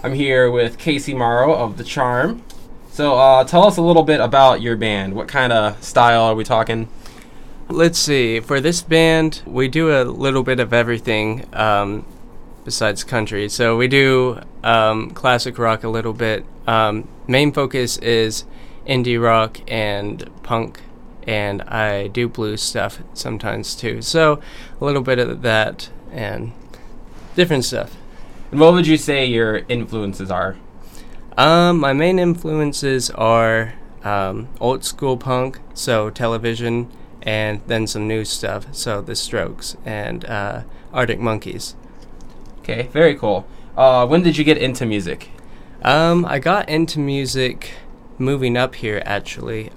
I'm here with Casey Morrow of The Charm. So tell us a little bit about your band. What kind of style are we talking? Let's see. For this band, we do a little bit of everything besides country. So we do classic rock a little bit. Main focus is indie rock and punk, and I do blues stuff sometimes too. So a little bit of that and different stuff. And what would you say your influences are? My main influences are old school punk, so Television, and then some new stuff, so The Strokes and Arctic Monkeys. Okay, very cool. When did you get into music? I got into music moving up here, actually.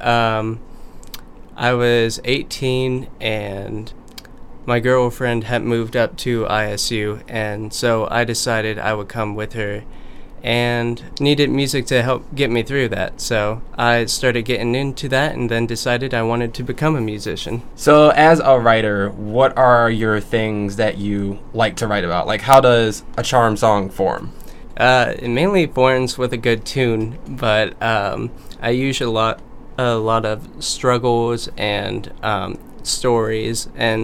I was 18, and my girlfriend had moved up to ISU, and so I decided I would come with her and needed music to help get me through that. So I started getting into that and then decided I wanted to become a musician. So as a writer, what are your things that you like to write about? Like, how does a Charm song form? It mainly forms with a good tune, but I use a lot of struggles and stories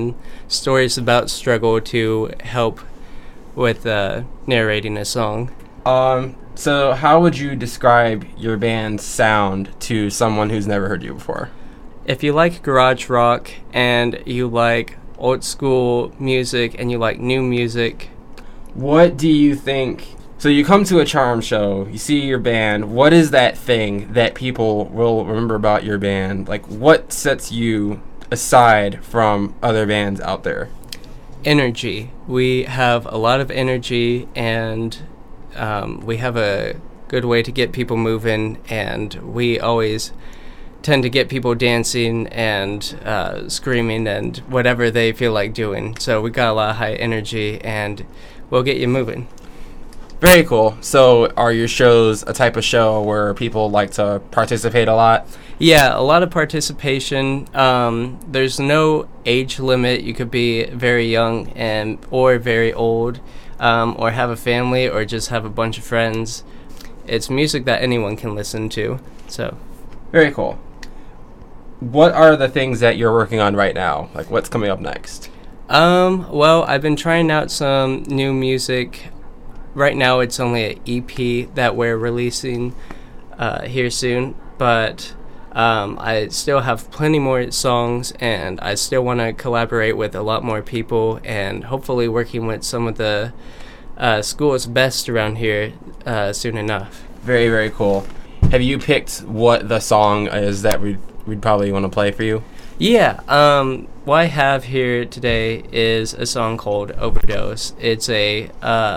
about struggle to help with narrating a song. So how would you describe your band's sound to someone who's never heard you before? If you like garage rock and you like old school music and you like new music. What do you think? So you come to a Charm show, you see your band. What is that thing that people will remember about your band? Like, what sets you aside from other bands out there? Energy. We have a lot of energy, and we have a good way to get people moving, and we always tend to get people dancing and screaming and whatever they feel like doing. So we got a lot of high energy, and we'll get you moving. Very cool. So are your shows a type of show where people like to participate a lot? Yeah, a lot of participation. There's no age limit. You could be very young or very old, or have a family, or just have a bunch of friends. It's music that anyone can listen to. So, very cool. What are the things that you're working on right now? Like, what's coming up next? Well, I've been trying out some new music. Right now, it's only an EP that we're releasing here soon, but I still have plenty more songs, and I still want to collaborate with a lot more people, and hopefully working with some of the school's best around here soon enough. Very, very cool. Have you picked what the song is that we'd probably want to play for you? Yeah, what I have here today is a song called Overdose. It's a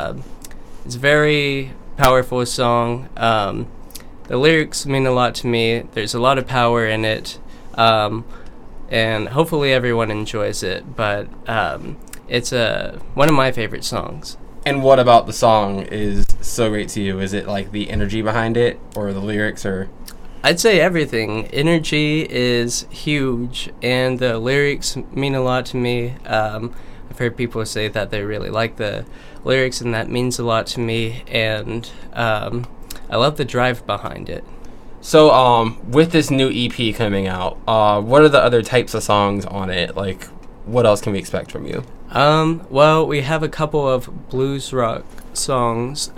very powerful song. The lyrics mean a lot to me. There's a lot of power in it, and hopefully everyone enjoys it. But it's one of my favorite songs. And what about the song is so great to you? Is it like the energy behind it, or the lyrics, or? I'd say everything. Energy is huge, and the lyrics mean a lot to me. I've heard people say that they really like the lyrics, and that means a lot to me, and I love the drive behind it. So, with this new EP coming out, what are the other types of songs on it? Like, what else can we expect from you? Well, we have a couple of blues rock songs,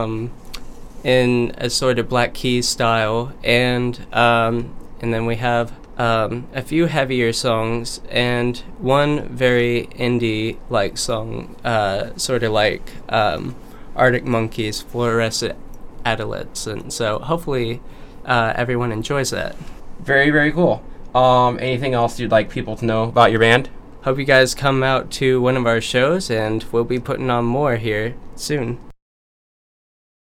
in a sort of Black Keys style, and then we have a few heavier songs, and one very indie-like song, sort of like Arctic Monkeys' Fluorescent Adolescent. So hopefully everyone enjoys that. Very, very cool. Anything else you'd like people to know about your band? Hope you guys come out to one of our shows, and we'll be putting on more here soon.